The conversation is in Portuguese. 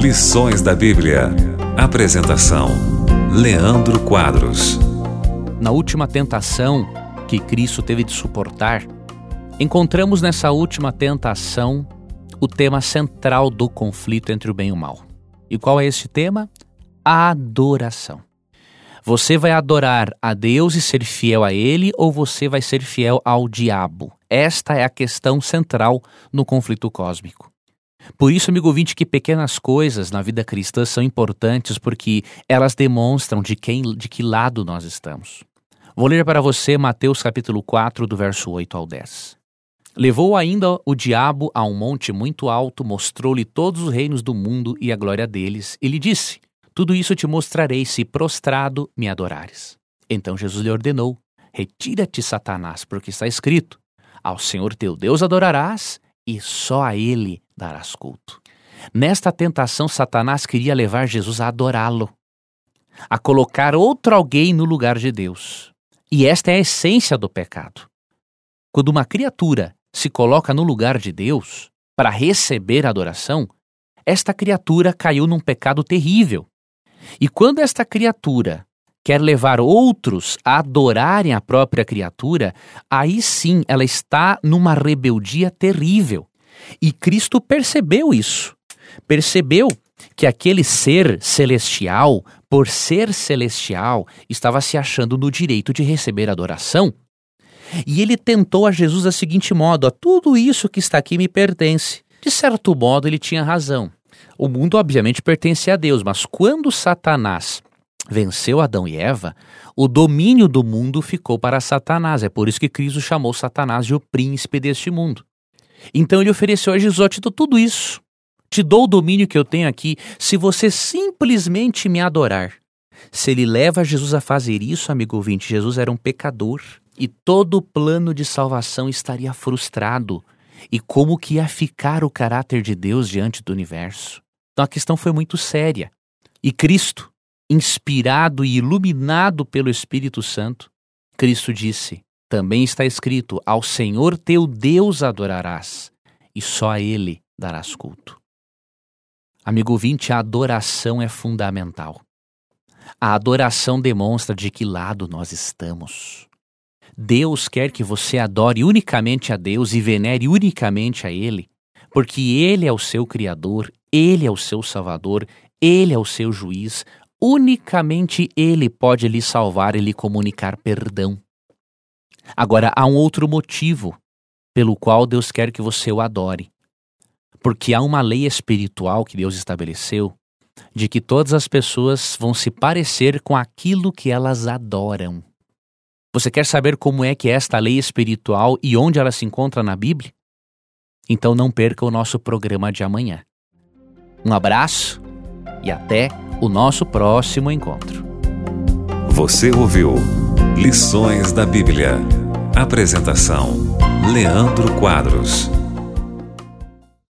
Lições da Bíblia. Apresentação: Leandro Quadros. Na última tentação que Cristo teve de suportar, encontramos nessa última tentação o tema central do conflito entre o bem e o mal. E qual é esse tema? A adoração. Você vai adorar a Deus e ser fiel a Ele, ou você vai ser fiel ao diabo? Esta é a questão central no conflito cósmico. Por isso, amigo ouvinte, que pequenas coisas na vida cristã são importantes, porque elas demonstram de que lado nós estamos. Vou ler para você Mateus capítulo 4, do verso 8 ao 10. Levou ainda o diabo a um monte muito alto, mostrou-lhe todos os reinos do mundo e a glória deles, e lhe disse: tudo isso te mostrarei se prostrado me adorares. Então Jesus lhe ordenou: retira-te, Satanás, porque está escrito: ao Senhor teu Deus adorarás e só a Ele darás culto. Nesta tentação, Satanás queria levar Jesus a adorá-lo, a colocar outro alguém no lugar de Deus. E esta é a essência do pecado. Quando uma criatura se coloca no lugar de Deus para receber a adoração, esta criatura caiu num pecado terrível. E quando esta criatura quer levar outros a adorarem a própria criatura, aí sim ela está numa rebeldia terrível. E Cristo percebeu isso. Percebeu que aquele ser celestial, por ser celestial, estava se achando no direito de receber adoração. E ele tentou a Jesus da seguinte modo: tudo isso que está aqui me pertence. De certo modo ele tinha razão. O mundo obviamente pertence a Deus, mas quando Satanás venceu Adão e Eva, o domínio do mundo ficou para Satanás. É por isso que Cristo chamou Satanás de o príncipe deste mundo. Então ele ofereceu a Jesus: eu te dou tudo isso, te dou o domínio que eu tenho aqui, se você simplesmente me adorar. Se ele leva Jesus a fazer isso, amigo ouvinte, Jesus era um pecador e todo o plano de salvação estaria frustrado. E como que ia ficar o caráter de Deus diante do universo? Então a questão foi muito séria. E Cristo, inspirado e iluminado pelo Espírito Santo, Cristo disse: também está escrito: ao Senhor teu Deus adorarás, e só a Ele darás culto. Amigo ouvinte, a adoração é fundamental. A adoração demonstra de que lado nós estamos. Deus quer que você adore unicamente a Deus e venere unicamente a Ele, porque Ele é o seu Criador, Ele é o seu Salvador, Ele é o seu juiz. Unicamente Ele pode lhe salvar e lhe comunicar perdão. Agora, há um outro motivo pelo qual Deus quer que você o adore. Porque há uma lei espiritual que Deus estabeleceu de que todas as pessoas vão se parecer com aquilo que elas adoram. Você quer saber como é que é esta lei espiritual e onde ela se encontra na Bíblia? Então não perca o nosso programa de amanhã. Um abraço e até o nosso próximo encontro. Você ouviu Lições da Bíblia. Apresentação: Leandro Quadros.